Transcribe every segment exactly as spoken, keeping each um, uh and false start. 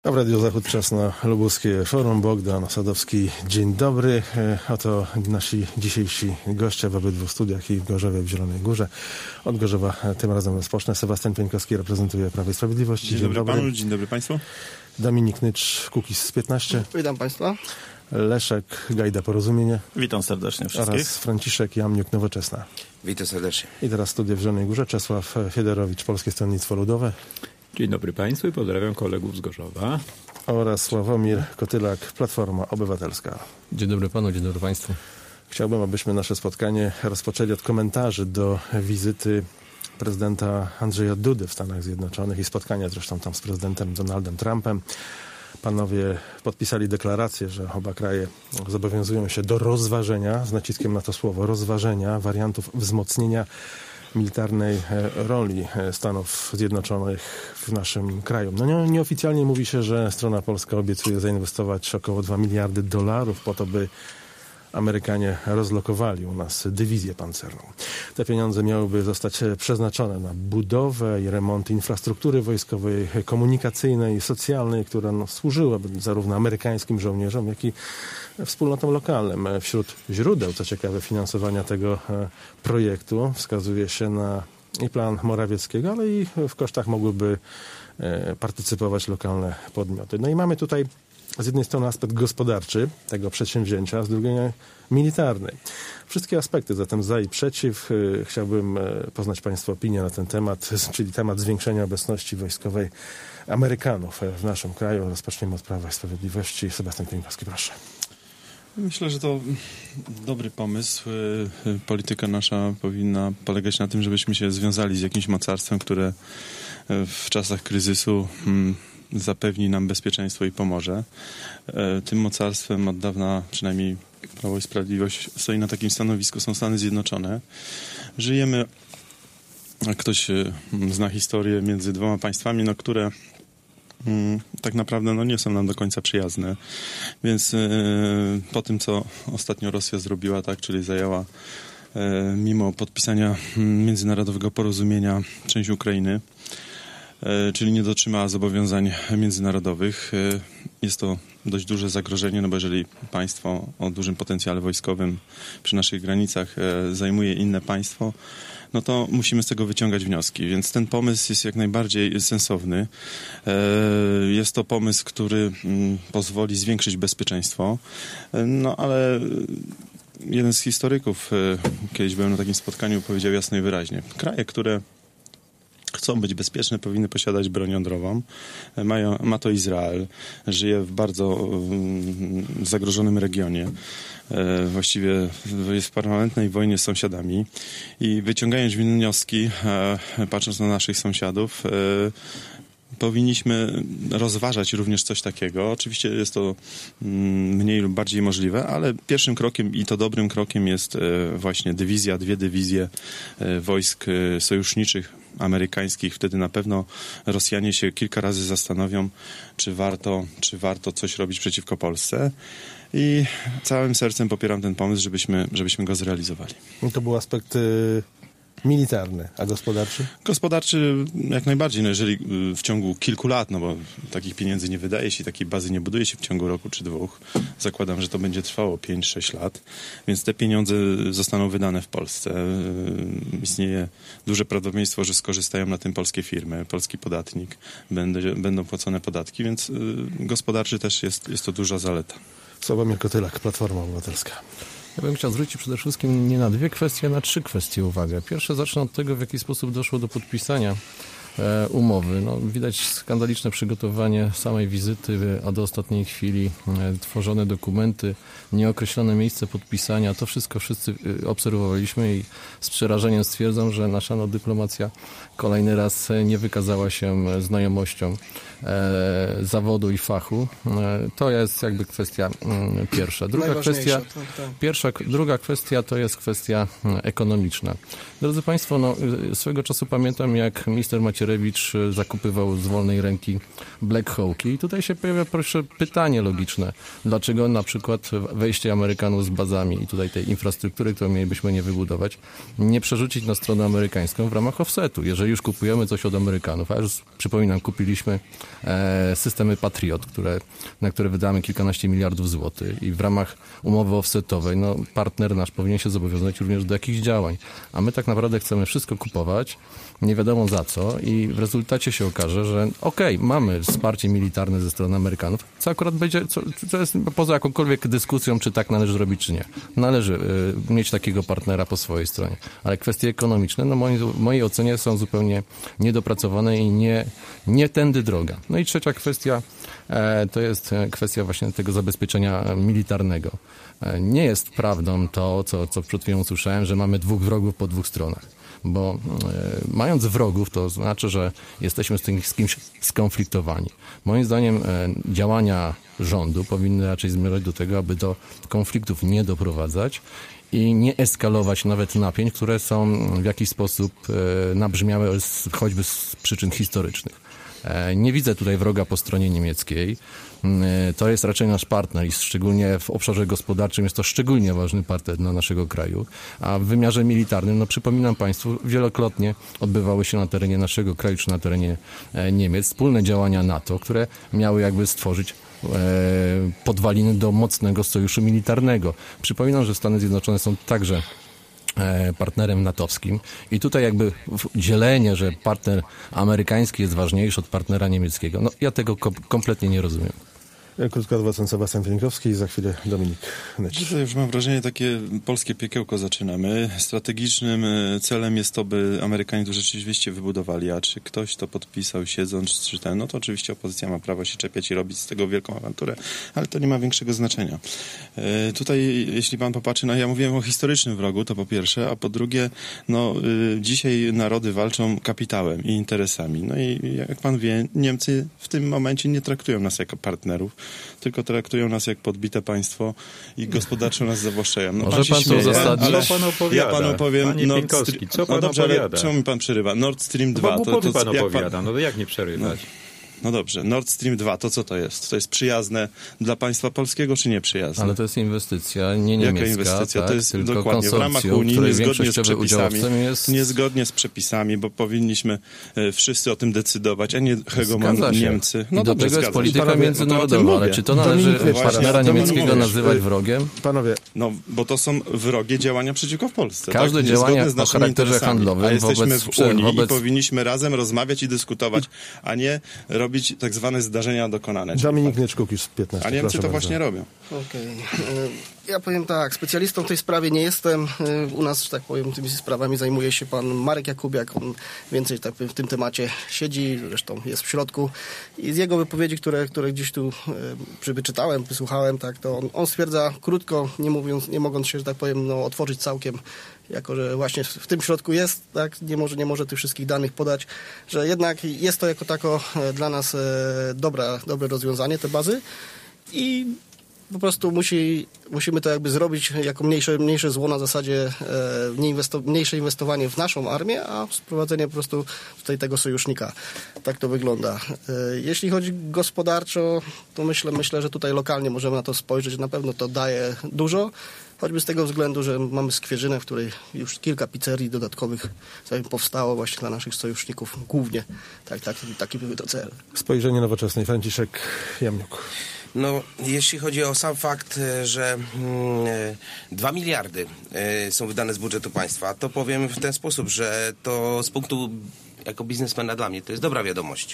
W Radiu Zachód czas na Lubuskie Forum. Bogdan Sadowski, dzień dobry. Oto nasi dzisiejsi goście w obydwu studiach i w Gorzowie, w Zielonej Górze. Od Gorzowa tym razem rozpocznę. Sebastian Pieńkowski reprezentuje Prawo i Sprawiedliwość. Dzień, dzień dobry, dobry panu, dzień dobry państwu. Dominik Nycz, Kukiz piętnaście. Witam państwa. Leszek Gajda, Porozumienie. Witam serdecznie wszystkich. Oraz Franciszek Jamniuk, Nowoczesna. Witam serdecznie. I teraz studia w Zielonej Górze. Czesław Fiederowicz, Polskie Stronnictwo Ludowe. Dzień dobry państwu i pozdrawiam kolegów z Gorzowa. Oraz Sławomir Kotylak, Platforma Obywatelska. Dzień dobry panu, dzień dobry państwu. Chciałbym, abyśmy nasze spotkanie rozpoczęli od komentarzy do wizyty prezydenta Andrzeja Dudy w Stanach Zjednoczonych i spotkania zresztą tam z prezydentem Donaldem Trumpem. Panowie podpisali deklarację, że oba kraje zobowiązują się do rozważenia, z naciskiem na to słowo, rozważenia wariantów wzmocnienia militarnej roli Stanów Zjednoczonych w naszym kraju. No nie, nieoficjalnie mówi się, że strona polska obiecuje zainwestować około dwa miliardy dolarów po to, by Amerykanie rozlokowali u nas dywizję pancerną. Te pieniądze miałyby zostać przeznaczone na budowę i remont infrastruktury wojskowej, komunikacyjnej, socjalnej, która no, służyłaby zarówno amerykańskim żołnierzom, jak i wspólnotom lokalnym. Wśród źródeł, co ciekawe, finansowania tego projektu wskazuje się na i plan Morawieckiego, ale i w kosztach mogłyby partycypować lokalne podmioty. No i mamy tutaj z jednej strony aspekt gospodarczy tego przedsięwzięcia, a z drugiej militarny. Wszystkie aspekty zatem za i przeciw. Chciałbym poznać państwa opinię na ten temat, czyli temat zwiększenia obecności wojskowej Amerykanów w naszym kraju. Rozpoczniemy od Prawa i Sprawiedliwości. Sebastian Pieńkowski, proszę. Myślę, że to dobry pomysł. Polityka nasza powinna polegać na tym, żebyśmy się związali z jakimś mocarstwem, które w czasach kryzysu zapewni nam bezpieczeństwo i pomoże. Tym mocarstwem od dawna, przynajmniej Prawo i Sprawiedliwość stoi na takim stanowisku, są Stany Zjednoczone. Żyjemy, jak ktoś zna historię, między dwoma państwami, no, które mm, tak naprawdę no, nie są nam do końca przyjazne. Więc yy, po tym, co ostatnio Rosja zrobiła, tak, czyli zajęła yy, mimo podpisania międzynarodowego porozumienia część Ukrainy, czyli nie dotrzymała zobowiązań międzynarodowych. Jest to dość duże zagrożenie, no bo jeżeli państwo o dużym potencjale wojskowym przy naszych granicach zajmuje inne państwo, no to musimy z tego wyciągać wnioski. Więc ten pomysł jest jak najbardziej sensowny. Jest to pomysł, który pozwoli zwiększyć bezpieczeństwo, no ale jeden z historyków, kiedyś byłem na takim spotkaniu, powiedział jasno i wyraźnie, kraje, które chcą być bezpieczne, powinny posiadać broń jądrową. Mają, ma to Izrael. Żyje w bardzo um, zagrożonym regionie. E, właściwie jest w permanentnej wojnie z sąsiadami. I wyciągając wnioski, e, patrząc na naszych sąsiadów, e, powinniśmy rozważać również coś takiego. Oczywiście jest to mniej lub bardziej możliwe, ale pierwszym krokiem i to dobrym krokiem jest właśnie dywizja, dwie dywizje wojsk sojuszniczych amerykańskich. Wtedy na pewno Rosjanie się kilka razy zastanowią, czy warto, czy warto coś robić przeciwko Polsce. I całym sercem popieram ten pomysł, żebyśmy, żebyśmy go zrealizowali. To był aspekt y- militarny, a gospodarczy? Gospodarczy jak najbardziej. No jeżeli w ciągu kilku lat, no bo takich pieniędzy nie wydaje się, takiej bazy nie buduje się w ciągu roku czy dwóch. Zakładam, że to będzie trwało pięć sześć lat, więc te pieniądze zostaną wydane w Polsce. Istnieje duże prawdopodobieństwo, że skorzystają na tym polskie firmy, polski podatnik, będą, będą płacone podatki, więc gospodarczy też jest, jest to duża zaleta. Sławomir Kotylak, Platforma Obywatelska. Ja bym chciał zwrócić przede wszystkim nie na dwie kwestie, a na trzy kwestie uwagę. Pierwsze zacznę od tego, w jaki sposób doszło do podpisania e, umowy. No, widać skandaliczne przygotowanie samej wizyty, a do ostatniej chwili e, tworzone dokumenty, nieokreślone miejsce podpisania. To wszystko wszyscy obserwowaliśmy i z przerażeniem stwierdzam, że nasza no, dyplomacja kolejny raz nie wykazała się znajomością e, zawodu i fachu. E, to jest jakby kwestia m, pierwsza. Druga kwestia, tak, tak. Pierwsza, druga kwestia to jest kwestia ekonomiczna. Drodzy Państwo, no, swego czasu pamiętam, jak minister Macierewicz Macierewicz zakupywał z wolnej ręki Black Hawki. I tutaj się pojawia proszę pytanie logiczne. Dlaczego na przykład wejście Amerykanów z bazami i tutaj tej infrastruktury, którą mielibyśmy nie wybudować, nie przerzucić na stronę amerykańską w ramach offsetu? Jeżeli już kupujemy coś od Amerykanów, a już przypominam, kupiliśmy e, systemy Patriot, które, na które wydamy kilkanaście miliardów złotych i w ramach umowy offsetowej, no partner nasz powinien się zobowiązać również do jakichś działań. A my tak naprawdę chcemy wszystko kupować, nie wiadomo za co i w rezultacie się okaże, że okej, okay, mamy wsparcie militarne ze strony Amerykanów, co akurat będzie, co, co jest poza jakąkolwiek dyskusją, czy tak należy robić, czy nie. Należy y, mieć takiego partnera po swojej stronie. Ale kwestie ekonomiczne, no moi, w mojej ocenie są zupełnie niedopracowane i nie, nie tędy droga. No i trzecia kwestia, e, to jest kwestia właśnie tego zabezpieczenia militarnego. E, nie jest prawdą to, co, co przed chwilą usłyszałem, że mamy dwóch wrogów po dwóch stronach. Bo e, mając wrogów, to znaczy, że jesteśmy z, tym, z kimś skonfliktowani. Moim zdaniem e, działania rządu powinny raczej zmierzać do tego, aby do konfliktów nie doprowadzać i nie eskalować nawet napięć, które są w jakiś sposób e, nabrzmiałe z, choćby z przyczyn historycznych. E, nie widzę tutaj wroga po stronie niemieckiej. To jest raczej nasz partner i szczególnie w obszarze gospodarczym jest to szczególnie ważny partner dla naszego kraju, a w wymiarze militarnym, no przypominam Państwu, wielokrotnie odbywały się na terenie naszego kraju czy na terenie Niemiec wspólne działania NATO, które miały jakby stworzyć podwaliny do mocnego sojuszu militarnego. Przypominam, że Stany Zjednoczone są także partnerem natowskim i tutaj jakby dzielenie, że partner amerykański jest ważniejszy od partnera niemieckiego, no ja tego kom- kompletnie nie rozumiem. Krótko adwokat Sebastian Pieńkowski i za chwilę Dominik Nyć. Tutaj już mam wrażenie, takie polskie piekiełko zaczynamy. Strategicznym celem jest to, by Amerykanie to rzeczywiście wybudowali, a czy ktoś to podpisał siedząc, czy ten, no to oczywiście opozycja ma prawo się czepiać i robić z tego wielką awanturę, ale to nie ma większego znaczenia. E, tutaj, jeśli pan popatrzy, no ja mówiłem o historycznym wrogu, to po pierwsze, a po drugie, no y, dzisiaj narody walczą kapitałem i interesami. No i jak pan wie, Niemcy w tym momencie nie traktują nas jako partnerów, tylko traktują nas jak podbite państwo i gospodarczo nas zawłaszczają. No, Może pan się pan śmieje, to zasadzi? ale Co pan opowiada? ja panu powiem... Panie Nord Pieńkowski, co pan no dobrze, opowiada? ale czemu mi pan przerywa? Nord Stream No dwa... bo to, to, pan jak opowiada, pan, no to jak nie przerywać? no dobrze, Nord Stream dwa, to co to jest? To jest przyjazne dla państwa polskiego, czy nie przyjazne? Ale to jest inwestycja nie niemiecka. Jaka inwestycja? Tak, to jest tylko dokładnie w ramach Unii, niezgodnie z przepisami, jest... niezgodnie z przepisami, bo powinniśmy e, wszyscy o tym decydować, a nie hegemon Niemcy. No I do dobrze, tego jest polityka Panowie, międzynarodowa, no ale czy to należy Dominik, partnera właśnie, niemieckiego mówisz. nazywać wrogiem? Panowie, No, bo to są wrogie działania przeciwko w Polsce. Każde tak? działania Niezgodne z o naszymi charakterze interesami. handlowym A jesteśmy wobec- w Unii wobec- i powinniśmy razem rozmawiać i dyskutować, a nie robić tak zwane zdarzenia dokonane. Dominik Nyć, Kukiz piętnaście. A Niemcy Proszę to bardzo. właśnie robią. Okej. Ja powiem tak, specjalistą w tej sprawie nie jestem. U nas, że tak powiem, tymi sprawami zajmuje się pan Marek Jakubiak. On więcej tak powiem, w tym temacie siedzi, zresztą jest w środku. I z jego wypowiedzi, które, które gdzieś tu e, wyczytałem, wysłuchałem, tak, to on, on stwierdza krótko, nie mówiąc, nie mogąc się, że tak powiem, no, otworzyć całkiem, jako że właśnie w tym środku jest, tak, nie może, nie może tych wszystkich danych podać, że jednak jest to jako tako e, dla nas e, dobra, dobre rozwiązanie, te bazy. I po prostu musi, musimy to jakby zrobić jako mniejsze, mniejsze zło na zasadzie e, nie inwesto- mniejsze inwestowanie w naszą armię, a sprowadzenie po prostu tutaj tego sojusznika. Tak to wygląda. E, jeśli chodzi gospodarczo, to myślę, myślę, że tutaj lokalnie możemy na to spojrzeć. Na pewno to daje dużo, choćby z tego względu, że mamy Skwierzynę, w której już kilka pizzerii dodatkowych powstało właśnie dla naszych sojuszników głównie. Tak, tak, taki były to cel. Spojrzenie nowoczesnej. Franciszek Jamniuk. No, jeśli chodzi o sam fakt, że dwa miliardy są wydane z budżetu państwa, to powiem w ten sposób, że to z punktu jako biznesmena dla mnie to jest dobra wiadomość.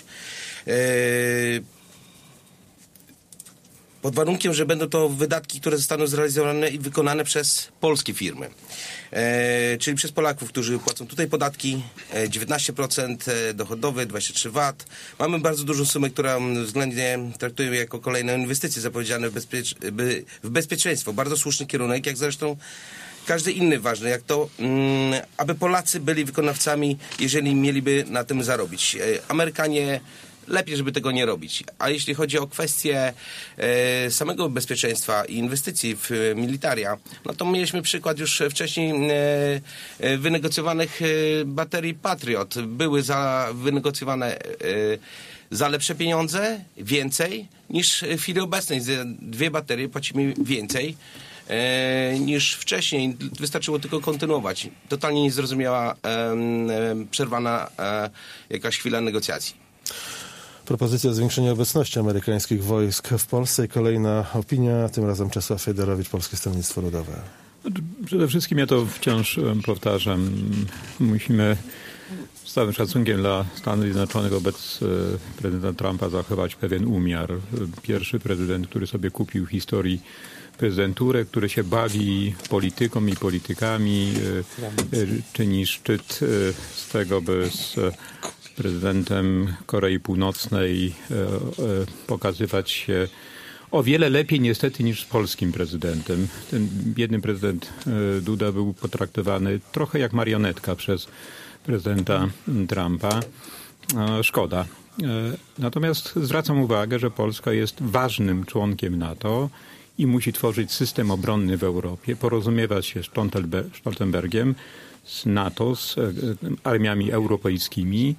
Pod warunkiem, że będą to wydatki, które zostaną zrealizowane i wykonane przez polskie firmy. E, czyli przez Polaków, którzy płacą tutaj podatki, e, dziewiętnaście procent dochodowy, dwadzieścia trzy VAT. Mamy bardzo dużą sumę, którą względnie traktujemy jako kolejne inwestycje zapowiedziane w, bezpiecz- by, w bezpieczeństwo. Bardzo słuszny kierunek, jak zresztą każdy inny ważny, jak to, mm, aby Polacy byli wykonawcami, jeżeli mieliby na tym zarobić. E, Amerykanie lepiej, żeby tego nie robić. A jeśli chodzi o kwestię e, samego bezpieczeństwa i inwestycji w e, militaria, no to mieliśmy przykład już wcześniej e, e, wynegocjowanych e, baterii Patriot. Były za, wynegocjowane e, za lepsze pieniądze, więcej niż w chwili obecnej. Za dwie baterie płacimy więcej e, niż wcześniej. Wystarczyło tylko kontynuować. Totalnie niezrozumiała, e, e, przerwana e, jakaś chwila negocjacji. Propozycja zwiększenia obecności amerykańskich wojsk w Polsce i kolejna opinia, tym razem Czesław Fejderowicz, Polskie Stronnictwo Ludowe. Przede wszystkim ja to wciąż powtarzam. Musimy z całym szacunkiem dla Stanów Zjednoczonych wobec prezydenta Trumpa zachować pewien umiar. Pierwszy prezydent, który sobie kupił w historii prezydenturę, który się bawi polityką i politykami, czyni szczyt z tego, by z prezydentem Korei Północnej pokazywać się o wiele lepiej niestety niż z polskim prezydentem. Ten biedny prezydent Duda był potraktowany trochę jak marionetka przez prezydenta Trumpa. Szkoda. Natomiast zwracam uwagę, że Polska jest ważnym członkiem NATO i musi tworzyć system obronny w Europie, porozumiewać się z Stoltenbergiem, z NATO, z armiami europejskimi.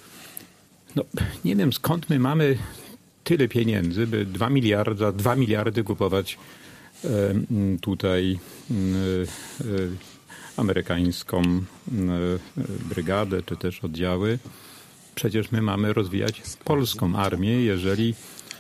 No, nie wiem, skąd my mamy tyle pieniędzy, by dwa miliardy, za dwa miliardy kupować e, tutaj e, e, amerykańską e, brygadę, czy też oddziały. Przecież my mamy rozwijać polską armię, jeżeli,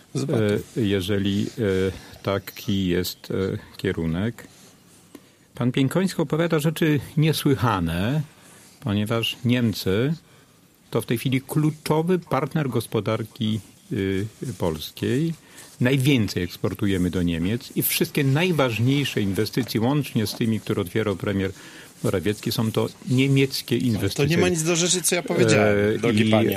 e, jeżeli e, taki jest e, kierunek. Pan Pieńkoński opowiada rzeczy niesłychane, ponieważ Niemcy to w tej chwili kluczowy partner gospodarki y, polskiej. Najwięcej eksportujemy do Niemiec i wszystkie najważniejsze inwestycje, łącznie z tymi, które otwierał premier Morawiecki, są to niemieckie inwestycje. To nie ma nic do rzeczy, co ja powiedziałem, e, drogi i, panie. E,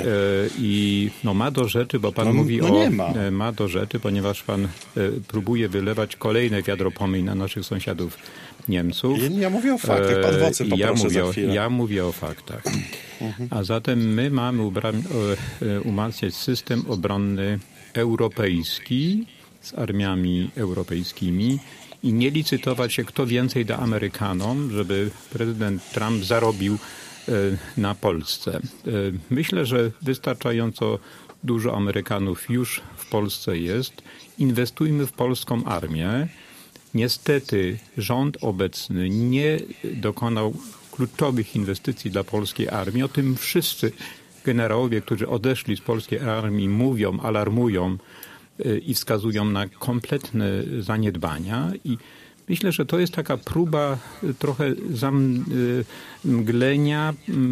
I no ma do rzeczy, bo pan no, mówi no o... Nie ma. E, ma do rzeczy, ponieważ pan e, próbuje wylewać kolejne wiadro pomyj na naszych sąsiadów Niemców. Ja, ja mówię o faktach, pan Wocy poproszę ja mówię, za chwilę. Ja mówię o faktach. A zatem my mamy ubra- umacniać system obronny europejski z armiami europejskimi i nie licytować się, kto więcej da Amerykanom, żeby prezydent Trump zarobił na Polsce. Myślę, że wystarczająco dużo Amerykanów już w Polsce jest. Inwestujmy w polską armię. Niestety rząd obecny nie dokonał kluczowych inwestycji dla polskiej armii. O tym wszyscy generałowie, którzy odeszli z polskiej armii, mówią, alarmują i wskazują na kompletne zaniedbania. I myślę, że to jest taka próba trochę zamglenia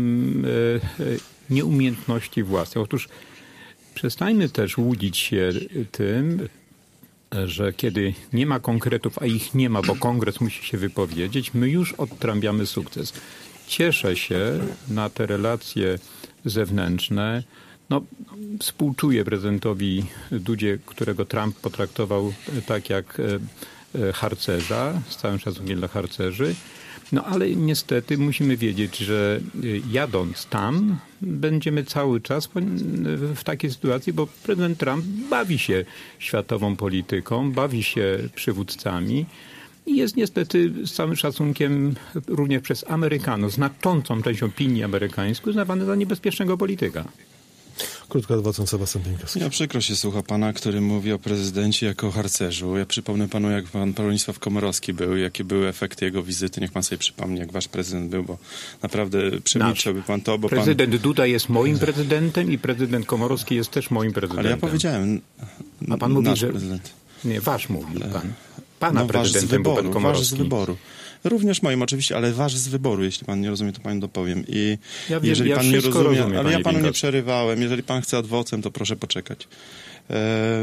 nieumiejętności własnej. Otóż przestańmy też łudzić się tym, że kiedy nie ma konkretów, a ich nie ma, bo kongres musi się wypowiedzieć, my już odtrąbiamy sukces. Cieszę się na te relacje zewnętrzne. No, współczuję prezydentowi Dudzie, którego Trump potraktował tak jak harcerza, z całym szacunkiem dla harcerzy. No ale niestety musimy wiedzieć, że jadąc tam będziemy cały czas w takiej sytuacji, bo prezydent Trump bawi się światową polityką, bawi się przywódcami i jest niestety z całym szacunkiem również przez Amerykanów, znaczącą część opinii amerykańskiej uznawany za niebezpiecznego polityka. Krótko adwokat Sebastian Pieńkowski. Ja przykro się słucha pana, który mówi o prezydencie jako o harcerzu. Ja przypomnę panu, jak pan Bronisław Komorowski był, jakie były efekty jego wizyty. Niech pan sobie przypomni, jak wasz prezydent był, bo naprawdę przemilczałby pan to, bo prezydent pan... Duda jest moim prezydentem i prezydent Komorowski jest też moim prezydentem. Ale ja powiedziałem, a pan mówi, nasz że... prezydent. Nie, wasz mówi pan. Pana no, prezydentem był pan Komorowski. Wasz z wyboru. Również moim oczywiście, ale wasz z wyboru, jeśli pan nie rozumie, to panu dopowiem. I ja wiem, jeżeli ja pan nie rozumie, rozumiem, ale ja panu Pieńkowski. nie przerywałem, jeżeli pan chce adwocem, to proszę poczekać. E,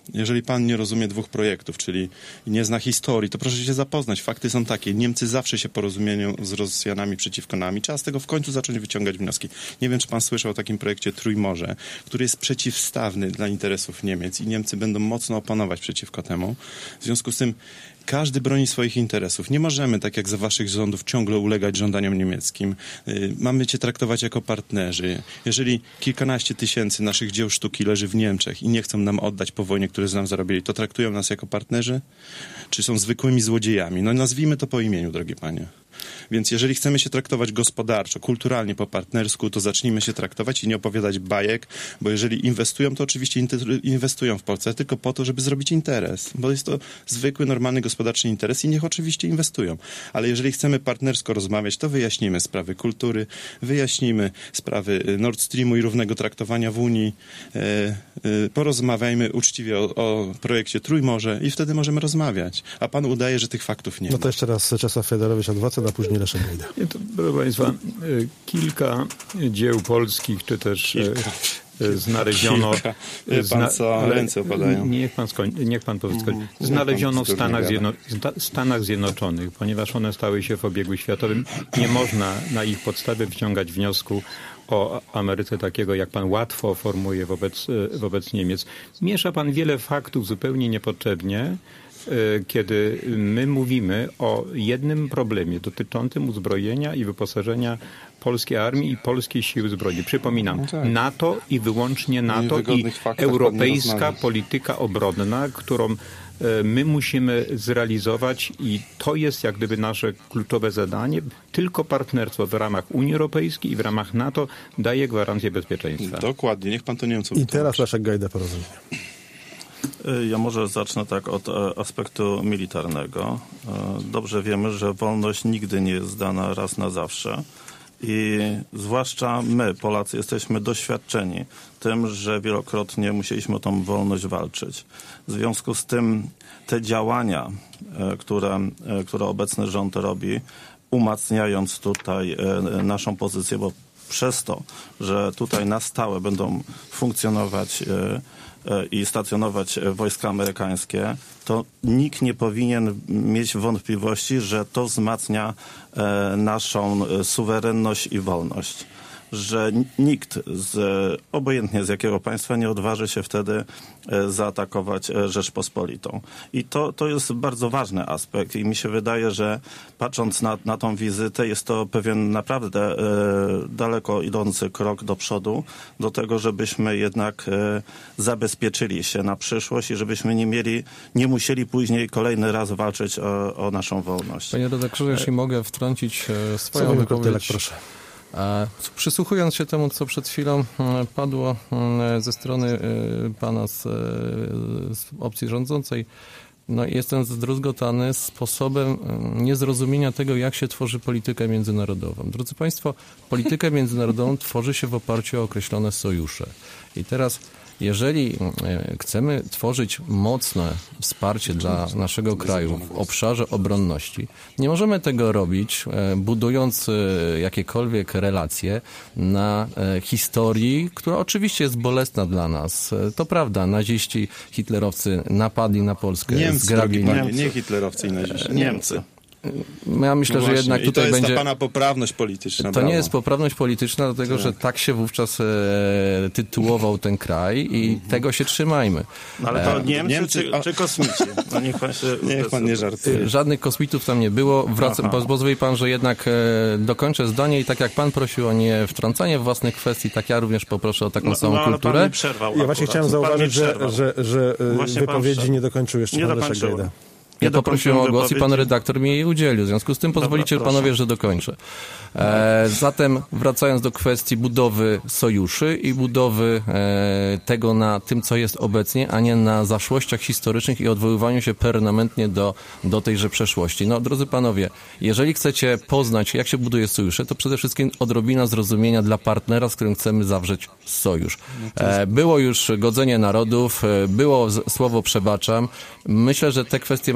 Jeżeli pan nie rozumie dwóch projektów, czyli nie zna historii, to proszę się zapoznać. Fakty są takie. Niemcy zawsze się porozumieją z Rosjanami przeciwko nam i trzeba z tego w końcu zacząć wyciągać wnioski. Nie wiem, czy pan słyszał o takim projekcie Trójmorze, który jest przeciwstawny dla interesów Niemiec i Niemcy będą mocno oponować przeciwko temu. W związku z tym każdy broni swoich interesów. Nie możemy, tak jak za waszych rządów, ciągle ulegać żądaniom niemieckim. Mamy cię traktować jako partnerzy. Jeżeli kilkanaście tysięcy naszych dzieł sztuki leży w Niemczech i nie chcą nam oddać po wojnie, które z nam zarobili, to traktują nas jako partnerzy? Czy są zwykłymi złodziejami? No nazwijmy to po imieniu, drogie panie. Więc jeżeli chcemy się traktować gospodarczo, kulturalnie, po partnersku, to zacznijmy się traktować i nie opowiadać bajek, bo jeżeli inwestują, to oczywiście inwestują w Polsce, tylko po to, żeby zrobić interes, bo jest to zwykły, normalny, gospodarczy interes i niech oczywiście inwestują. Ale jeżeli chcemy partnersko rozmawiać, to wyjaśnimy sprawy kultury, wyjaśnimy sprawy Nord Streamu i równego traktowania w Unii, e, e, porozmawiajmy uczciwie o, o projekcie Trójmorze i wtedy możemy rozmawiać. A pan udaje, że tych faktów nie ma. No to jeszcze raz Czesław Fiedorowicz Adwokat, a później Leszek Gajda. To, proszę państwa, kilka dzieł polskich, czy też kilka. znaleziono... Kilka. Pan co, ręce opadają. Niech pan, skoń, niech pan powiedz. Mm. Znaleziono w Stanach, Zjedno, Stanach Zjednoczonych, ponieważ one stały się w obiegu światowym. Nie można na ich podstawie wyciągać wniosku o Ameryce takiego, jak pan łatwo formuje wobec, wobec Niemiec. Miesza pan wiele faktów zupełnie niepotrzebnie, kiedy my mówimy o jednym problemie dotyczącym uzbrojenia i wyposażenia polskiej armii i polskiej siły zbrojnej. Przypominam, no tak. NATO i wyłącznie NATO i europejska polityka obronna, którą my musimy zrealizować i to jest jak gdyby nasze kluczowe zadanie. Tylko partnerstwo w ramach Unii Europejskiej i w ramach NATO daje gwarancję bezpieczeństwa. Dokładnie, niech pan to Niemcom I teraz Leszek Gajda porozumienia. Ja może zacznę tak od aspektu militarnego. Dobrze wiemy, że wolność nigdy nie jest dana raz na zawsze. I zwłaszcza my, Polacy, jesteśmy doświadczeni tym, że wielokrotnie musieliśmy o tą wolność walczyć. W związku z tym te działania, które, które obecny rząd robi, umacniając tutaj naszą pozycję, bo przez to, że tutaj na stałe będą funkcjonować i stacjonować wojska amerykańskie, to nikt nie powinien mieć wątpliwości, że to wzmacnia naszą suwerenność i wolność. Że nikt, z, obojętnie z jakiego państwa, nie odważy się wtedy zaatakować Rzeczpospolitą. I to, to jest bardzo ważny aspekt i mi się wydaje, że patrząc na, na tą wizytę, jest to pewien naprawdę e, daleko idący krok do przodu, do tego, żebyśmy jednak e, zabezpieczyli się na przyszłość i żebyśmy nie mieli, nie musieli później kolejny raz walczyć o, o naszą wolność. Panie redaktorze, jeśli mogę wtrącić e, swoją wypowiedź. Koktylek, proszę. Przysłuchując się temu, co przed chwilą padło ze strony pana z, z opcji rządzącej, no jestem zdruzgotany sposobem niezrozumienia tego, jak się tworzy politykę międzynarodową. Drodzy państwo, politykę międzynarodową tworzy się w oparciu o określone sojusze. I teraz, jeżeli chcemy tworzyć mocne wsparcie dla naszego kraju w obszarze obronności, nie możemy tego robić budując jakiekolwiek relacje na historii, która oczywiście jest bolesna dla nas. To prawda, naziści, hitlerowcy napadli na Polskę, Niemcy, zgrabili. Panie, nie hitlerowcy i naziści, Niemcy. Ja myślę, no że jednak tutaj I to jest będzie... ta pana poprawność polityczna. To brawo. nie jest poprawność polityczna, dlatego tak. że tak się wówczas e, tytułował ten kraj i mm-hmm. tego się trzymajmy. No ale to e, Niemcy, Niemcy czy, czy kosmici? No niech pan, się niech pan nie żartuje. Żadnych kosmitów tam nie było. Wraca, pozwoli pan, że jednak e, dokończę zdanie i tak jak pan prosił o nie wtrącanie w własnych kwestii, tak ja również poproszę o taką no, samą no, kulturę. Pan przerwał ja akurat. właśnie chciałem zauważyć, że, że, że wypowiedzi nie dokończył jeszcze nie pan Leszek Gajda. Ja poprosiłem o głos i pan redaktor mi jej udzielił. W związku z tym pozwolicie Dobra, panowie, że dokończę. E, zatem wracając do kwestii budowy sojuszy i budowy e, tego na tym, co jest obecnie, a nie na zaszłościach historycznych i odwoływaniu się permanentnie do, do tejże przeszłości. No, drodzy panowie, jeżeli chcecie poznać, jak się buduje sojusze, to przede wszystkim odrobina zrozumienia dla partnera, z którym chcemy zawrzeć sojusz. E, było już godzenie narodów, było z, słowo przebaczam. Myślę, że te kwestie mamy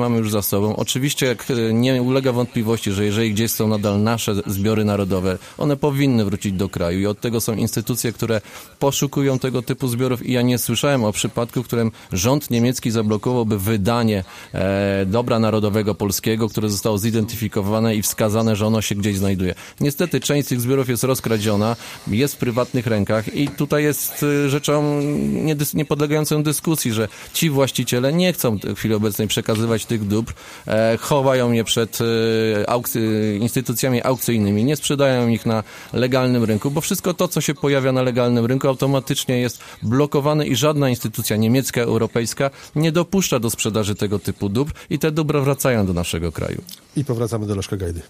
mamy już za sobą. Oczywiście jak nie ulega wątpliwości, że jeżeli gdzieś są nadal nasze zbiory narodowe, one powinny wrócić do kraju i od tego są instytucje, które poszukują tego typu zbiorów i ja nie słyszałem o przypadku, w którym rząd niemiecki zablokowałby wydanie e, dobra narodowego polskiego, które zostało zidentyfikowane i wskazane, że ono się gdzieś znajduje. Niestety część z tych zbiorów jest rozkradziona, jest w prywatnych rękach i tutaj jest rzeczą niepodlegającą dyskusji, że ci właściciele nie chcą w chwili obecnej przekazywać tych dóbr, e, chowają je przed e, aukcy- instytucjami aukcyjnymi, nie sprzedają ich na legalnym rynku, bo wszystko to, co się pojawia na legalnym rynku, automatycznie jest blokowane i żadna instytucja niemiecka, europejska nie dopuszcza do sprzedaży tego typu dóbr i te dobra wracają do naszego kraju. I powracamy do Leszka Gajdy.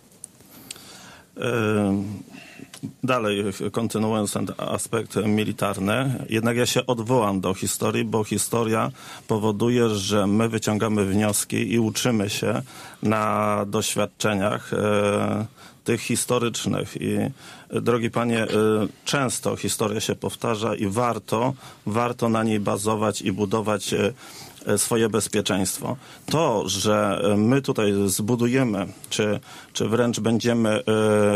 Dalej, kontynuując ten aspekt militarny, jednak ja się odwołam do historii, bo historia powoduje, że my wyciągamy wnioski i uczymy się na doświadczeniach e, tych historycznych. I drogi panie, e, często historia się powtarza i warto, warto na niej bazować i budować e, swoje bezpieczeństwo. To, że my tutaj zbudujemy, czy, czy wręcz będziemy e,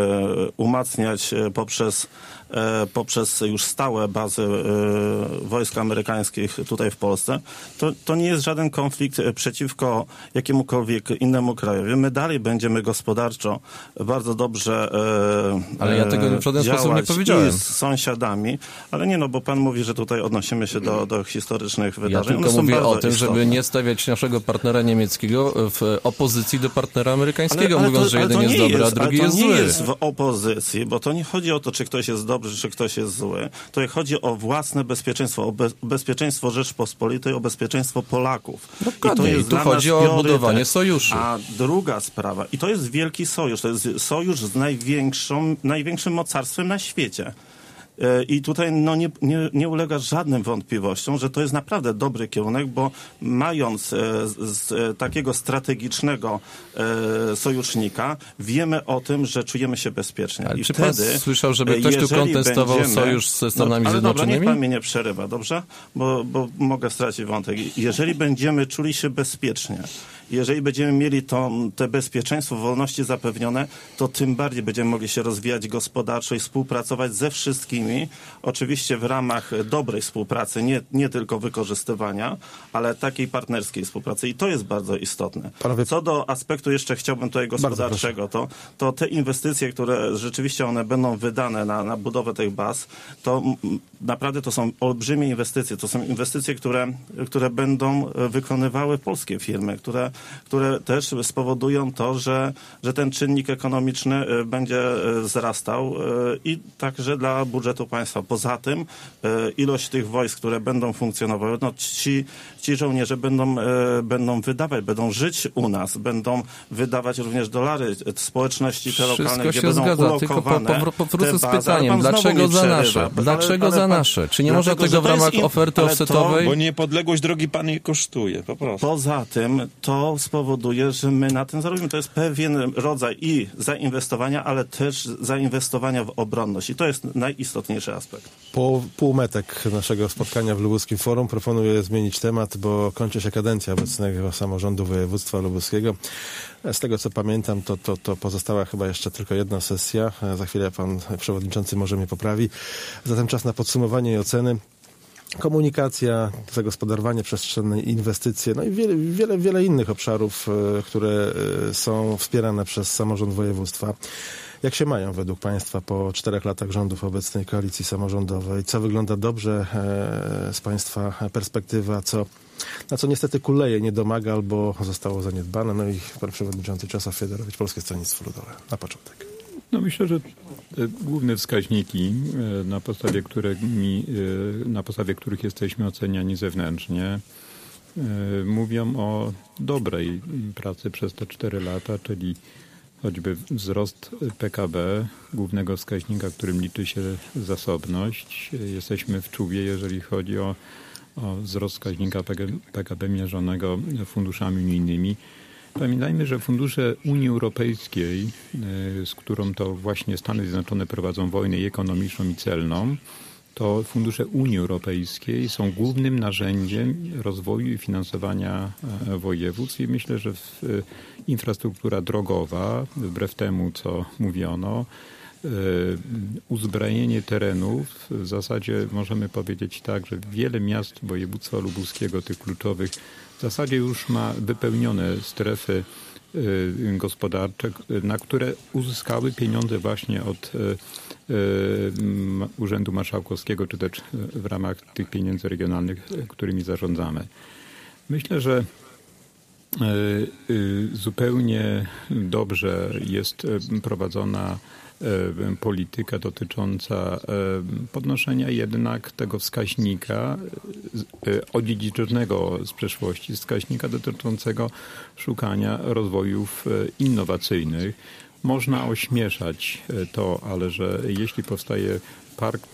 umacniać poprzez, e, poprzez już stałe bazy e, wojsk amerykańskich tutaj w Polsce, to, to nie jest żaden konflikt przeciwko jakiemukolwiek innemu krajowi. My dalej będziemy gospodarczo bardzo dobrze e, Ale ja tego w żaden sposób nie powiedziałem. I z sąsiadami, ale nie no, bo pan mówi, że tutaj odnosimy się do, do historycznych wydarzeń. Ja tylko One mówię o tym, istotne. żeby nie stawiać naszego partnera niemieckiego w opozycji do partnera amerykańskiego, ale, ale mówiąc, to, że jeden jest dobry, jest, a drugi jest zły. Ale to nie jest w opozycji, bo to nie chodzi o to, czy ktoś jest dobry, czy ktoś jest zły. To chodzi o własne bezpieczeństwo, o be, bezpieczeństwo Rzeczpospolitej, o bezpieczeństwo Polaków. Dokładnie. I, to jest I tu chodzi o budowanie sojuszu. A druga sprawa, i to jest wielki sojusz, to jest sojusz z największą, największym mocarstwem na świecie. I tutaj no, nie, nie, nie ulega żadnym wątpliwościom, że to jest naprawdę dobry kierunek, bo mając e, z, z takiego strategicznego e, sojusznika, wiemy o tym, że czujemy się bezpiecznie. Ale I czy wtedy, pan słyszał, żeby ktoś tu kontestował będziemy, sojusz ze Stanami no, ale Zjednoczonymi? Dobra, niech pan mnie nie przerywa, dobrze? Bo, bo mogę stracić wątek. Jeżeli będziemy czuli się bezpiecznie, jeżeli będziemy mieli to, te bezpieczeństwo, wolności zapewnione, to tym bardziej będziemy mogli się rozwijać gospodarczo i współpracować ze wszystkimi, oczywiście w ramach dobrej współpracy, nie, nie tylko wykorzystywania, ale takiej partnerskiej współpracy. I to jest bardzo istotne. Panowie... Co do aspektu jeszcze chciałbym tutaj gospodarczego, to, to te inwestycje, które rzeczywiście one będą wydane na, na budowę tych baz, to m, naprawdę to są olbrzymie inwestycje. To są inwestycje, które, które będą wykonywały polskie firmy, które które też spowodują to, że, że ten czynnik ekonomiczny będzie wzrastał i także dla budżetu państwa. Poza tym ilość tych wojsk, które będą funkcjonowały, no ci, ci żołnierze będą, będą wydawać, będą żyć u nas, będą wydawać również dolary, społeczności te lokalne, gdzie będą zgadza, ulokowane tylko po, po, powrócę z bazy, pytaniem, dlaczego za nasze? Dlaczego ale, za pan, nasze? Czy nie można tego w ramach im, oferty offsetowej? Bo niepodległość, drogi pan, nie kosztuje, po prostu. Poza tym to spowoduje, że my na tym zarobimy. To jest pewien rodzaj i zainwestowania, ale też zainwestowania w obronność. I to jest najistotniejszy aspekt. Po półmetek naszego spotkania w Lubuskim Forum proponuję zmienić temat, bo kończy się kadencja obecnego samorządu województwa lubuskiego. Z tego, co pamiętam, to, to, to pozostała chyba jeszcze tylko jedna sesja. Za chwilę pan przewodniczący może mnie poprawi. Zatem czas na podsumowanie i oceny. Komunikacja, zagospodarowanie przestrzenne, inwestycje, no i wiele, wiele, wiele innych obszarów, które są wspierane przez samorząd województwa. Jak się mają według państwa po czterech latach rządów obecnej koalicji samorządowej? Co wygląda dobrze z państwa perspektywy, a co, na co niestety kuleje, nie domaga albo zostało zaniedbane? No i pan przewodniczący Czesław Fiedorowicz, Polskie Stronnictwo Ludowe. Na początek. No myślę, że te główne wskaźniki, na podstawie, którymi, na podstawie których jesteśmy oceniani zewnętrznie, mówią o dobrej pracy przez te cztery lata, czyli choćby wzrost P K B, głównego wskaźnika, którym liczy się zasobność. Jesteśmy w czołówce, jeżeli chodzi o, o wzrost wskaźnika P K B mierzonego funduszami unijnymi. Pamiętajmy, że fundusze Unii Europejskiej, z którą to właśnie Stany Zjednoczone prowadzą wojnę i ekonomiczną, i celną, to fundusze Unii Europejskiej są głównym narzędziem rozwoju i finansowania województw i myślę, że infrastruktura drogowa, wbrew temu, co mówiono, uzbrojenie terenów, w zasadzie możemy powiedzieć tak, że wiele miast województwa lubuskiego, tych kluczowych, w zasadzie już ma wypełnione strefy gospodarcze, na które uzyskały pieniądze właśnie od Urzędu Marszałkowskiego, czy też w ramach tych pieniędzy regionalnych, którymi zarządzamy. Myślę, że zupełnie dobrze jest prowadzona polityka dotycząca podnoszenia jednak tego wskaźnika odziedziczonego z przeszłości, wskaźnika dotyczącego szukania rozwojów innowacyjnych. Można ośmieszać to, ale że jeśli powstaje park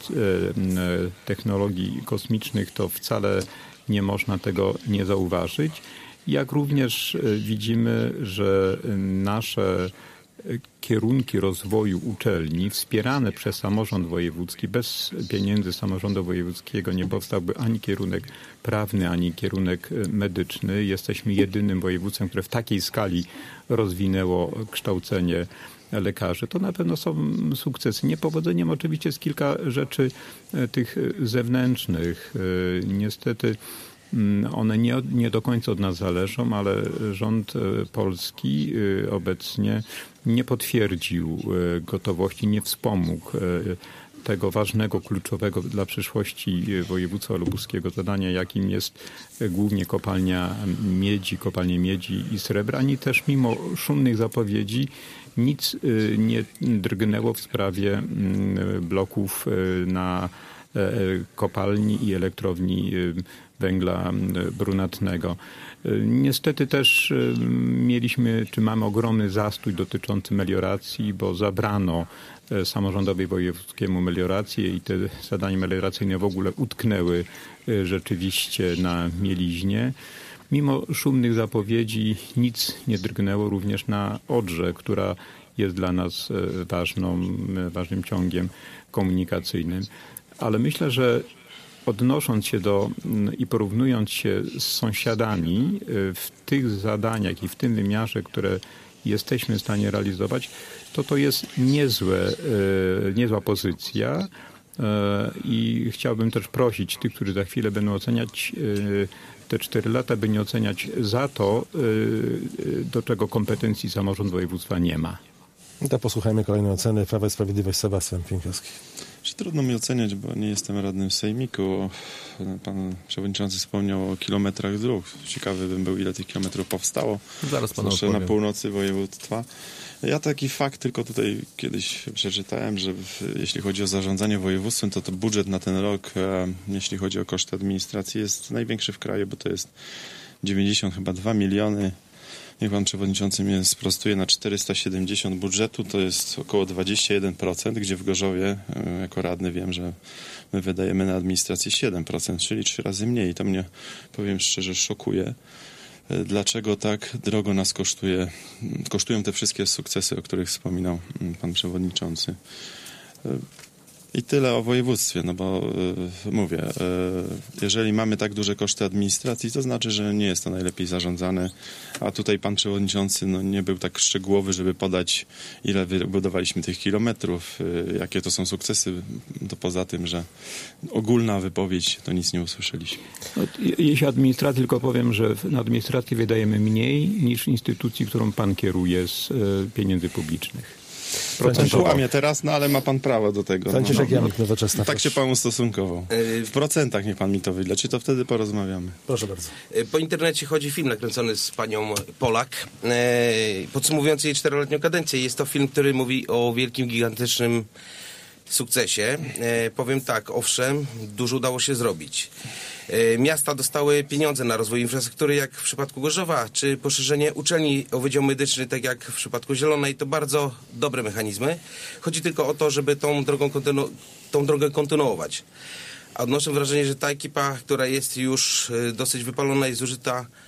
technologii kosmicznych, to wcale nie można tego nie zauważyć. Jak również widzimy, że nasze kierunki rozwoju uczelni wspierane przez samorząd wojewódzki. Bez pieniędzy samorządu wojewódzkiego nie powstałby ani kierunek prawny, ani kierunek medyczny. Jesteśmy jedynym województwem, które w takiej skali rozwinęło kształcenie lekarzy. To na pewno są sukcesy. Niepowodzeniem oczywiście jest kilka rzeczy tych zewnętrznych. Niestety one nie, nie do końca od nas zależą, ale rząd polski obecnie nie potwierdził gotowości, nie wspomógł tego ważnego, kluczowego dla przyszłości województwa lubuskiego zadania, jakim jest głównie kopalnia miedzi, kopalnie miedzi i srebra, ani też mimo szumnych zapowiedzi nic nie drgnęło w sprawie bloków na kopalni i elektrowni węgla brunatnego. Niestety też mieliśmy, czy mamy ogromny zastój dotyczący melioracji, bo zabrano samorządowi wojewódzkiemu meliorację i te zadania melioracyjne w ogóle utknęły rzeczywiście na mieliźnie. Mimo szumnych zapowiedzi nic nie drgnęło również na Odrze, która jest dla nas ważną, ważnym ciągiem komunikacyjnym. Ale myślę, że odnosząc się do i porównując się z sąsiadami w tych zadaniach i w tym wymiarze, które jesteśmy w stanie realizować, to to jest niezłe, niezła pozycja i chciałbym też prosić tych, którzy za chwilę będą oceniać te cztery lata, by nie oceniać za to, do czego kompetencji samorząd województwa nie ma. To posłuchajmy kolejnej oceny. Prawo i Sprawiedliwość, Sebastian Pieńkowski. Trudno mi oceniać, bo nie jestem radnym w sejmiku. Pan przewodniczący wspomniał o kilometrach dróg. Ciekawy bym był, ile tych kilometrów powstało. Zaraz panu Zwłaszcza na odpowiem. północy województwa. Ja taki fakt tylko tutaj kiedyś przeczytałem, że w, jeśli chodzi o zarządzanie województwem, to to budżet na ten rok, e, jeśli chodzi o koszty administracji, jest największy w kraju, bo to jest dziewięćdziesiąt chyba dwa miliony. Niech pan przewodniczący mnie sprostuje, na czterysta siedemdziesiąt budżetu to jest około dwadzieścia jeden procent, gdzie w Gorzowie jako radny wiem, że my wydajemy na administrację siedem procent, czyli trzy razy mniej. To mnie, powiem szczerze, szokuje. Dlaczego tak drogo nas kosztuje, kosztują te wszystkie sukcesy, o których wspominał pan przewodniczący. I tyle o województwie, no bo y, mówię, y, jeżeli mamy tak duże koszty administracji, to znaczy, że nie jest to najlepiej zarządzane, a tutaj pan przewodniczący no, nie był tak szczegółowy, żeby podać, ile wybudowaliśmy tych kilometrów, y, jakie to są sukcesy, to poza tym, że ogólna wypowiedź, to nic nie usłyszeliśmy. No, jeśli administracji, tylko powiem, że na administrację wydajemy mniej niż instytucji, którą pan kieruje z y, pieniędzy publicznych. Pan kłamie teraz, no ale ma pan prawo do tego. Franciszek no, Janik, Nowoczesna. Tak się pan ustosunkował. W procentach niech pan mi to wyleczy, to wtedy porozmawiamy. Proszę bardzo. Po internecie chodzi film nakręcony z panią Polak, podsumowujący jej czteroletnią kadencję. Jest to film, który mówi o wielkim, gigantycznym sukcesie. Powiem tak, owszem, dużo udało się zrobić. Miasta dostały pieniądze na rozwój infrastruktury, jak w przypadku Gorzowa, czy poszerzenie uczelni o Wydział Medyczny, tak jak w przypadku Zielonej. To bardzo dobre mechanizmy. Chodzi tylko o to, żeby tą drogą, kontynu- tą drogę kontynuować. A odnoszę wrażenie, że ta ekipa, która jest już dosyć wypalona i zużyta,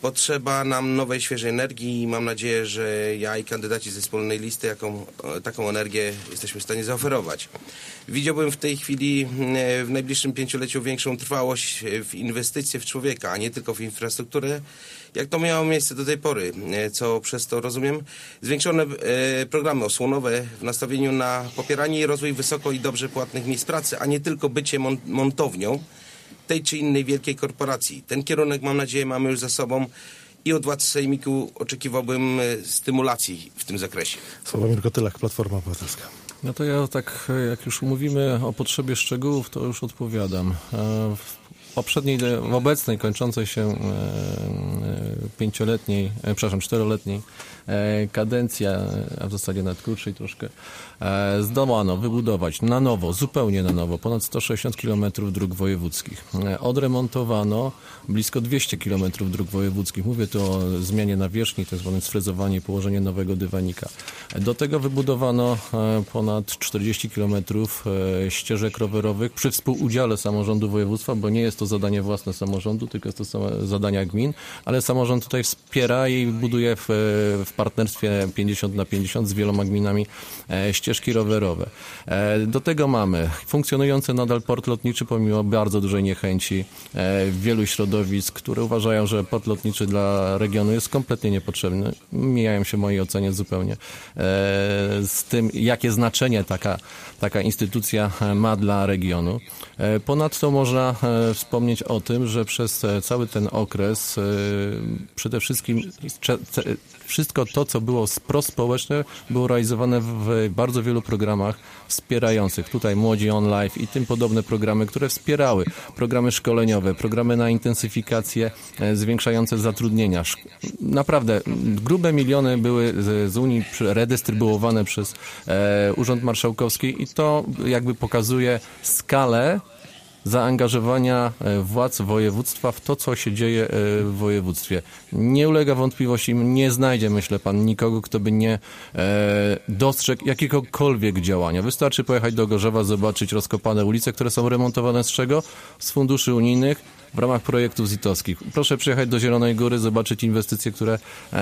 Potrzeba nam nowej, świeżej energii i mam nadzieję, że ja i kandydaci ze wspólnej listy jaką, taką energię jesteśmy w stanie zaoferować. Widziałbym w tej chwili w najbliższym pięcioleciu większą trwałość w inwestycje w człowieka, a nie tylko w infrastrukturę, jak to miało miejsce do tej pory, co przez to, rozumiem, zwiększone programy osłonowe w nastawieniu na popieranie i rozwój wysoko i dobrze płatnych miejsc pracy, a nie tylko bycie montownią tej czy innej wielkiej korporacji. Ten kierunek, mam nadzieję, mamy już za sobą i od władz sejmiku oczekiwałbym stymulacji w tym zakresie. Sławomir Kotylak, Platforma Obywatelska. No to ja tak, jak już mówimy o potrzebie szczegółów, to już odpowiadam. W poprzedniej, w obecnej, kończącej się pięcioletniej, przepraszam, czteroletniej kadencja, a w zasadzie nawet krótszej troszkę, zdołano wybudować na nowo, zupełnie na nowo, ponad sto sześćdziesiąt kilometrów dróg wojewódzkich. Odremontowano blisko dwieście kilometrów dróg wojewódzkich. Mówię tu o zmianie nawierzchni, tak zwane sfrezowanie i położenie nowego dywanika. Do tego wybudowano ponad czterdzieści kilometrów ścieżek rowerowych przy współudziale samorządu województwa, bo nie jest to zadanie własne samorządu, tylko jest to zadania gmin, ale samorząd tutaj wspiera i buduje w, w partnerstwie pięćdziesiąt na pięćdziesiąt z wieloma gminami ścieżki rowerowe. Do tego mamy funkcjonujący nadal port lotniczy, pomimo bardzo dużej niechęci wielu środowisk, które uważają, że port lotniczy dla regionu jest kompletnie niepotrzebny. Mijają się w mojej ocenie zupełnie z tym, jakie znaczenie taka, taka instytucja ma dla regionu. Ponadto można wspomnieć o tym, że przez cały ten okres przede wszystkim wszystko to, co było prospołeczne, było realizowane w bardzo wielu programach wspierających. Tutaj Młodzi on Live i tym podobne programy, które wspierały. Programy szkoleniowe, programy na intensyfikację zwiększające zatrudnienia. Naprawdę grube miliony były z Unii redystrybuowane przez Urząd Marszałkowski i to jakby pokazuje skalę zaangażowania władz województwa w to, co się dzieje w województwie. Nie ulega wątpliwości, nie znajdzie, myślę, pan nikogo, kto by nie dostrzegł jakiegokolwiek działania. Wystarczy pojechać do Gorzowa, zobaczyć rozkopane ulice, które są remontowane z czego? Z funduszy unijnych w ramach projektów zitowskich. Proszę przyjechać do Zielonej Góry, zobaczyć inwestycje, które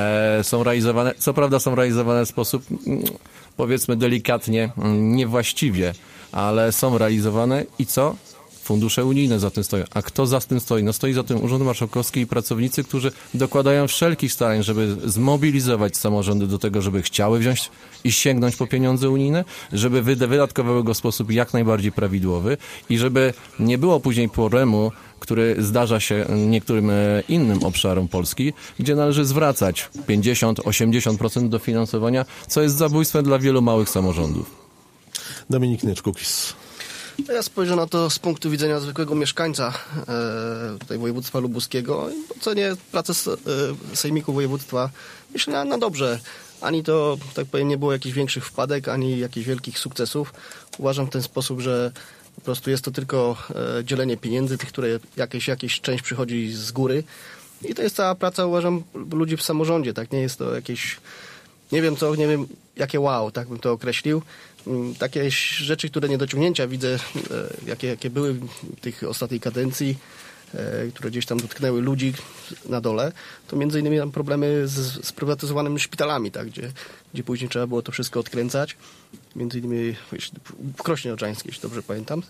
są realizowane. Co prawda są realizowane w sposób, powiedzmy delikatnie, niewłaściwie, ale są realizowane i co? Fundusze unijne za tym stoją. A kto za tym stoi? No stoi za tym Urząd Marszałkowski i pracownicy, którzy dokładają wszelkich starań, żeby zmobilizować samorządy do tego, żeby chciały wziąć i sięgnąć po pieniądze unijne, żeby wydatkowały go w sposób jak najbardziej prawidłowy i żeby nie było później problemu, który zdarza się niektórym innym obszarom Polski, gdzie należy zwracać pięćdziesiąt do osiemdziesięciu procent dofinansowania, co jest zabójstwem dla wielu małych samorządów. Dominik Nycz, Kukiz. Ja spojrzę na to z punktu widzenia zwykłego mieszkańca e, tutaj województwa lubuskiego i ocenię pracę s, e, Sejmiku Województwa, myślę, na, na dobrze. Ani to, tak powiem, nie było jakichś większych wpadek, ani jakichś wielkich sukcesów. Uważam w ten sposób, że po prostu jest to tylko e, dzielenie pieniędzy, tych, które jakieś, jakieś część przychodzi z góry. I to jest cała praca, uważam, ludzi w samorządzie. Tak, nie jest to jakieś, nie wiem co, nie wiem jakie wow, tak bym to określił. Takie rzeczy, które niedociągnięcia widzę, jakie, jakie były w tych ostatniej kadencji, które gdzieś tam dotknęły ludzi na dole, to między innymi tam problemy z sprywatyzowanymi szpitalami, tak, gdzie, gdzie później trzeba było to wszystko odkręcać. Między innymi w Krośnie Odrzańskiej, jeśli dobrze pamiętam.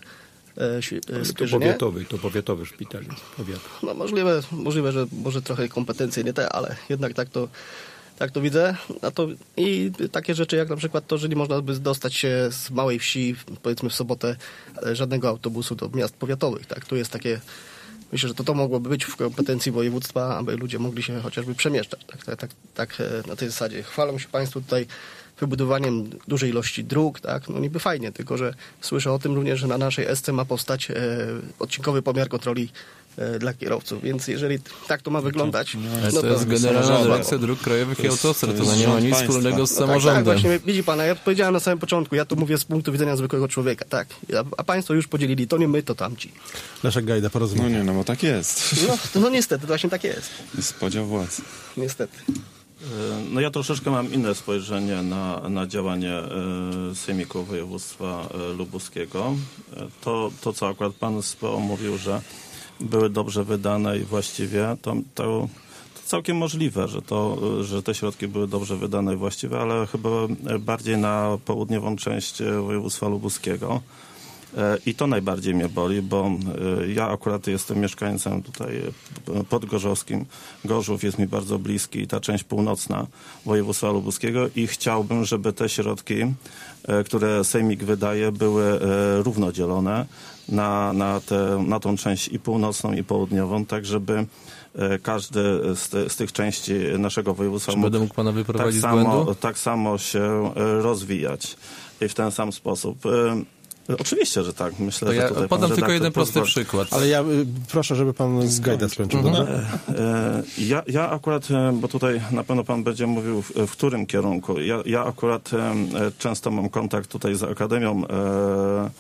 To powiatowy, to powiatowy szpital jest. Powiat. No możliwe, możliwe, że może trochę kompetencje nie te, ale jednak tak to Tak to widzę. A to i takie rzeczy jak na przykład to, że nie można by dostać się z małej wsi, powiedzmy w sobotę, żadnego autobusu do miast powiatowych. Tak? Tu jest takie, myślę, że to, to mogłoby być w kompetencji województwa, aby ludzie mogli się chociażby przemieszczać. Tak, tak, tak, tak na tej zasadzie. Chwalą się państwo tutaj wybudowaniem dużej ilości dróg, tak? No niby fajnie, tylko że słyszę o tym również, że na naszej S C ma powstać e, odcinkowy pomiar kontroli e, dla kierowców, więc jeżeli tak to ma wyglądać... No to, to jest Generalna Dyrekcja Dróg Krajowych i Autostrad, to, to nie ma nic wspólnego z samorządem. No tak, tak, właśnie, widzi pan, ja powiedziałem na samym początku, ja tu mówię z punktu widzenia zwykłego człowieka, tak, a, a państwo już podzielili, to nie my, to tamci. Leszek Gajda, porozmawiamy. No nie, no bo tak jest. No, no niestety, właśnie tak jest. Jest podział władz. Niestety. No ja troszeczkę mam inne spojrzenie na, na działanie Sejmiku Województwa Lubuskiego. To, to, co akurat pan z P O mówił, że były dobrze wydane i właściwie, to, to całkiem możliwe, że, to, że te środki były dobrze wydane i właściwe, ale chyba bardziej na południową część województwa lubuskiego. I to najbardziej mnie boli, bo ja akurat jestem mieszkańcem tutaj podgorzowskim. Gorzów jest mi bardzo bliski i ta część północna województwa lubuskiego i chciałbym, żeby te środki, które sejmik wydaje, były równo dzielone na, na, te, na tą część i północną, i południową, tak żeby każdy z, te, z tych części naszego województwa mógł, mógł pana wyprowadzić tak z błędu? samo, tak samo się rozwijać i w ten sam sposób. Oczywiście, że tak. Myślę, to ja że tutaj podam tylko jeden prosty pozwoli. przykład. Ale ja y, proszę, żeby pan Gajda skończył. Mhm. Dobrze? E, ja, ja akurat, bo tutaj na pewno pan będzie mówił w, w którym kierunku. Ja, ja akurat e, często mam kontakt tutaj z Akademią e, e,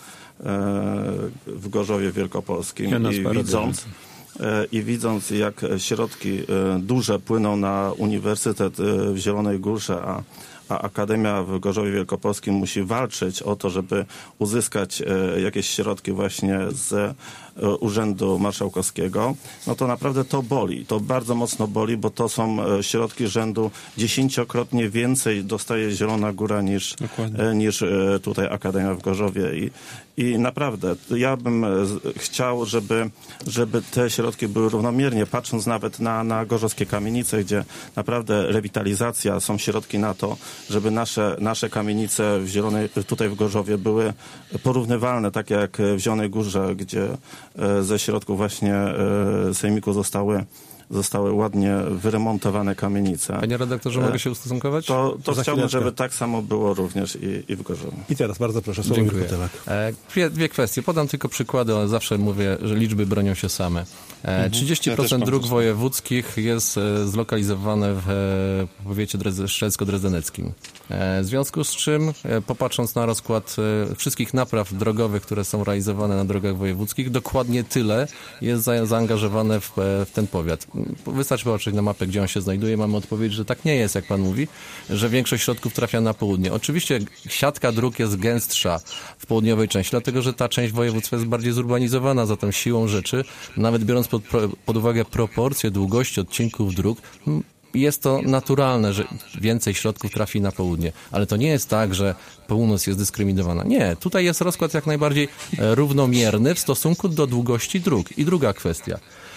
w Gorzowie Wielkopolskim Ja i widząc, e, i widząc, jak środki e, duże płyną na Uniwersytet e, w Zielonej Górze, a a Akademia w Gorzowie Wielkopolskim musi walczyć o to, żeby uzyskać e, jakieś środki właśnie z e, Urzędu Marszałkowskiego, no to naprawdę to boli. To bardzo mocno boli, bo to są e, środki rzędu dziesięciokrotnie więcej dostaje Zielona Góra niż, e, niż e, tutaj Akademia w Gorzowie. I, i naprawdę ja bym e, chciał, żeby, żeby te środki były równomiernie, patrząc nawet na, na gorzowskie kamienice, gdzie naprawdę rewitalizacja, są środki na to, żeby nasze, nasze kamienice w Zielonej, tutaj w Gorzowie były porównywalne, tak jak w Zielonej Górze, gdzie ze środków właśnie sejmiku zostały, zostały ładnie wyremontowane kamienice. Panie redaktorze, mogę się ustosunkować? To, to Za chciałbym, chwileczkę. żeby tak samo było również i, i w Gorzowie. I teraz bardzo proszę, słowo Dziękuję. Kotelak. E, dwie, dwie kwestie. Podam tylko przykłady, ale zawsze mówię, że liczby bronią się same. E, trzydzieści procent Ja też dróg mam wojewódzkich jest e, zlokalizowane w e, powiecie drez- strzelecko-drezdeneckim. E, w związku z czym, e, popatrząc na rozkład e, wszystkich napraw drogowych, które są realizowane na drogach wojewódzkich, dokładnie tyle jest za, zaangażowane w, e, w ten powiat. Wystarczy popatrzeć na mapę, gdzie on się znajduje. Mamy odpowiedź, że tak nie jest, jak pan mówi, że większość środków trafia na południe. Oczywiście siatka dróg jest gęstsza w południowej części, dlatego że ta część województwa jest bardziej zurbanizowana, zatem siłą rzeczy, nawet biorąc pod, pod uwagę proporcje długości odcinków dróg, jest to naturalne, że więcej środków trafi na południe. Ale to nie jest tak, że północ jest dyskryminowana. Nie, tutaj jest rozkład jak najbardziej równomierny w stosunku do długości dróg. I druga kwestia.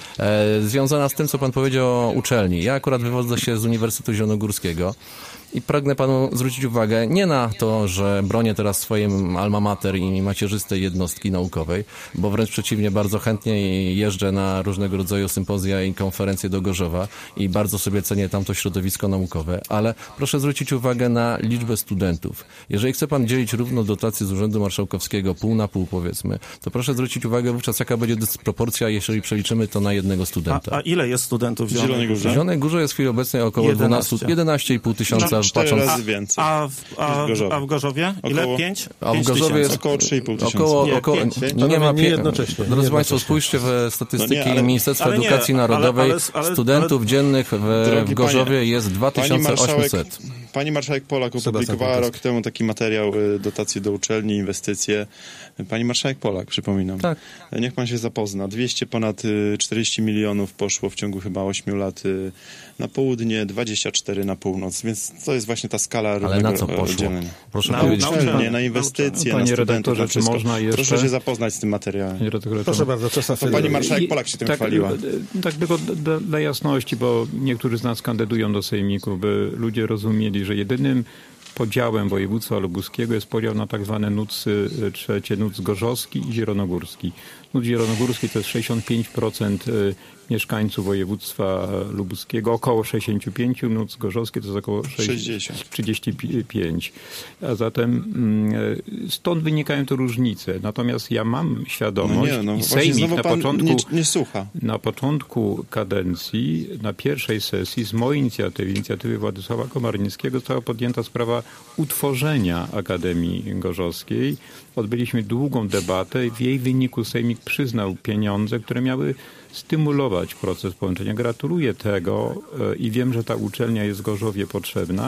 E, związana z tym, co pan powiedział o uczelni. Ja akurat wywodzę się z Uniwersytetu Zielonogórskiego i pragnę panu zwrócić uwagę nie na to, że bronię teraz swoim alma mater i macierzystej jednostki naukowej, bo wręcz przeciwnie, bardzo chętnie jeżdżę na różnego rodzaju sympozja i konferencje do Gorzowa i bardzo sobie cenię tamto środowisko naukowe, ale proszę zwrócić uwagę na liczbę studentów. Jeżeli chce pan dzielić równo dotacje z Urzędu Marszałkowskiego, pół na pół powiedzmy, to proszę zwrócić uwagę wówczas, jaka będzie dysproporcja, jeżeli przeliczymy to na jednego studenta. A, a ile jest studentów w Zielonej Zielonej Górze? W Zielonej Górze jest w chwili obecnej około dwanaście, jedenaście i pół tysiąca. Cztery patrząc, razy więcej. A w, a, w Gorzowie. a w Gorzowie? Ile? Około- Pięć? a w Pięć Gorzowie tysięcy. jest Około trzy i pół tysiąca. około, Nie, około, pięć, pięć. nie ma Panowie, nie pie- jednocześnie, nie Drodzy Państwo, jednocześnie. spójrzcie w statystyki No nie, ale- Ministerstwa ale nie, Edukacji ale- Narodowej. ale- ale- Studentów ale- dziennych w, Drogi w Gorzowie panie, jest dwa Pani tysiące marszałek, osiemset. pani marszałek Polak opublikowała Sebastian rok temu taki materiał y, dotacje do uczelni, inwestycje. Pani marszałek Polak, przypominam. Tak. Niech pan się zapozna. dwieście ponad y, czterdzieści milionów poszło w ciągu chyba ośmiu lat y, na południe, dwadzieścia cztery na północ, więc to jest właśnie ta skala Ale równego na co e, poszło? dzielenia. Proszę Na- powiedzieć. na Uczelnie, uczelnie. na inwestycje, Panie na studentów, redaktorze, na czy wszystko. można jeszcze- Proszę się zapoznać z tym materiałem. Panie redaktorze, Proszę to- bardzo, Czesław To pani Fedor. marszałek I- Polak się tym tak, chwaliła. e, Tak tylko dla, dla jasności, bo niektórzy z nas kandydują do sejmiku, by ludzie rozumieli, że jedynym podziałem województwa lubuskiego jest podział na tak zwane nucy trzecie, nuc gorzowski i zielonogórski. Nuc zielonogórski to jest sześćdziesiąt pięć procent mieszkańców województwa lubuskiego, około sześćdziesiąt pięć procent, nuc gorzowski to jest około sześćdziesiąt. trzydzieści pięć. A zatem mm, stąd wynikają te różnice. Natomiast ja mam No świadomość nie, no i właśnie sejmik znowu na pan początku... nie, nie słucha. Na początku kadencji, na pierwszej sesji, z mojej inicjatywy, inicjatywy Władysława Komarnickiego, została podjęta sprawa utworzenia Akademii Gorzowskiej. Odbyliśmy długą debatę i w jej wyniku sejmik przyznał pieniądze, które miały stymulować proces połączenia. Gratuluję tego e, i wiem, że ta uczelnia jest w Gorzowie potrzebna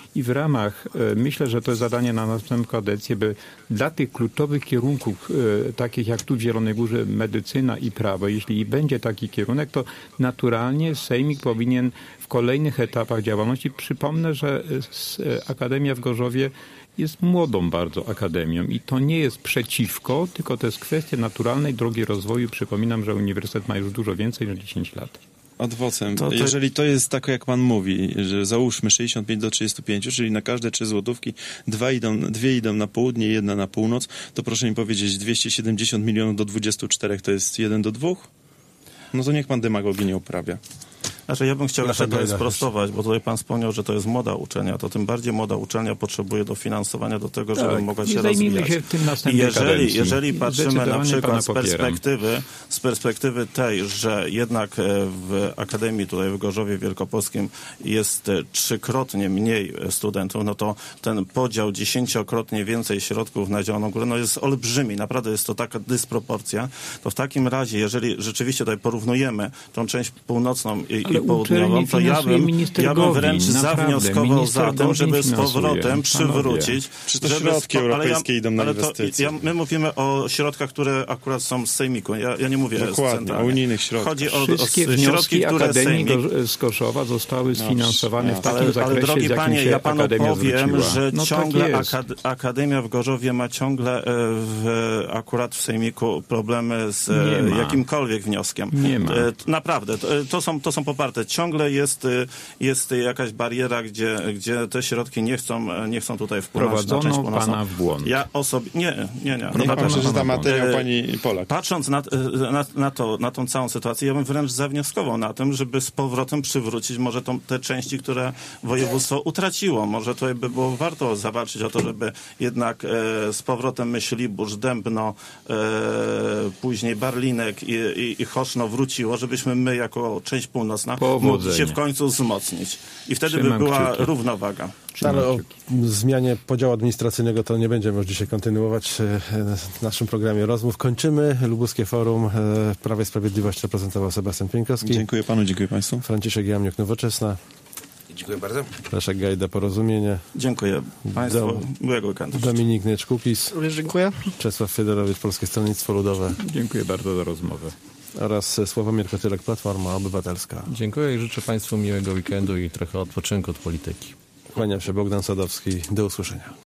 I w ramach, e, myślę, że to jest zadanie na następną kadencję, by dla tych kluczowych kierunków, e, takich jak tu w Zielonej Górze, medycyna i prawo, jeśli będzie taki kierunek, to naturalnie Sejmik powinien w kolejnych etapach działalności, przypomnę, że e, Akademia w Gorzowie jest młodą bardzo akademią i to nie jest przeciwko, tylko to jest kwestia naturalnej drogi rozwoju. Przypominam, że uniwersytet ma już dużo więcej niż dziesięć lat. Adwocem. To, to... Jeżeli to jest tak, jak pan mówi, że załóżmy sześćdziesiąt pięć do trzydziestu pięciu, czyli na każde trzy złotówki dwa idą, dwie idą na południe, jedna na północ, to proszę mi powiedzieć, dwieście siedemdziesiąt milionów do dwudziestu czterech to jest jeden do dwóch? No to niech pan demagogii nie uprawia. Znaczy, ja bym chciał jeszcze Dlaczego to sprostować, bo tutaj pan wspomniał, że to jest młoda uczelnia, to tym bardziej młoda uczelnia potrzebuje dofinansowania do tego, żeby Tak, mogła i się zajmijmy rozwijać. się tym I następnej jeżeli, kadencji. jeżeli patrzymy na Zdecydowanie przykład pana z popieram. perspektywy, z perspektywy tej, że jednak w Akademii tutaj w Gorzowie Wielkopolskim jest trzykrotnie mniej studentów, no to ten podział dziesięciokrotnie więcej środków na Zieloną Górę no jest olbrzymi, naprawdę jest to taka dysproporcja, to w takim razie, jeżeli rzeczywiście tutaj porównujemy tą część północną i, i południową, to ja bym, ja bym wręcz Gowin, zawnioskował minister za tym, żeby z finansuje. powrotem przywrócić. Czy to żeby środki spo- ale europejskie idą na ale to, inwestycje? ja, my mówimy o środkach, które akurat są z Sejmiku. Ja, ja nie mówię Dokładnie, centralnie. o unijnych środkach. Chodzi o, o Wszystkie środki, wnioski które Akademii Sejmik... Go- z Koszowa zostały sfinansowane w takim Ale, ale zakresie, drogi z jakim panie, się ja panu Akademia powiem, zwróciła. że No ciągle tak jest. akad- Akademia w Gorzowie ma ciągle e, w, akurat w Sejmiku problemy z Nie e, ma. jakimkolwiek wnioskiem. Nie ma. E, naprawdę, to, to, są, to są poparte. Ciągle jest, e, jest jakaś bariera, gdzie, gdzie te środki nie chcą, nie chcą tutaj wpłynąć na część Prowadzono północną. pana w błąd. Ja osobi- Nie, nie, nie. Niech No, pan przeczyta pana materiał błąd. pani Polak. Patrząc na, na, na, to, na tą całą sytuację, ja bym wręcz zawnioskował na tym, żeby z powrotem przywrócić może tą, te części, które województwo utraciło. Może to by było warto zawalczyć o to, żeby jednak e, z powrotem Myślibórz, Dębno, e, później Barlinek i, i, i Choszno wróciło, żebyśmy my jako część północna Powodzenia. mogli się w końcu wzmocnić. I wtedy Trzymam by była kciuki. równowaga. Ale o zmianie podziału administracyjnego to nie będziemy już dzisiaj kontynuować e, w naszym programie rozmów. Kończymy. Lubuskie Forum e, Prawa i Sprawiedliwość reprezentował Sebastian Pieńkowski. Dziękuję panu, dziękuję państwu. Franciszek Jamniuk, Nowoczesna. Dziękuję bardzo. Leszek Gajda, Porozumienie. Dziękuję państwu. Do- Miłego weekendu. Dominik Nieczkupis. Również dziękuję. Czesław Fiedorowicz, Polskie Stronnictwo Ludowe. Dziękuję bardzo za rozmowę. Oraz Sławomir Kotylek, Platforma Obywatelska. Dziękuję i życzę Państwu miłego weekendu i trochę odpoczynku od polityki. Kłaniam się, Bogdan Sadowski. Do usłyszenia.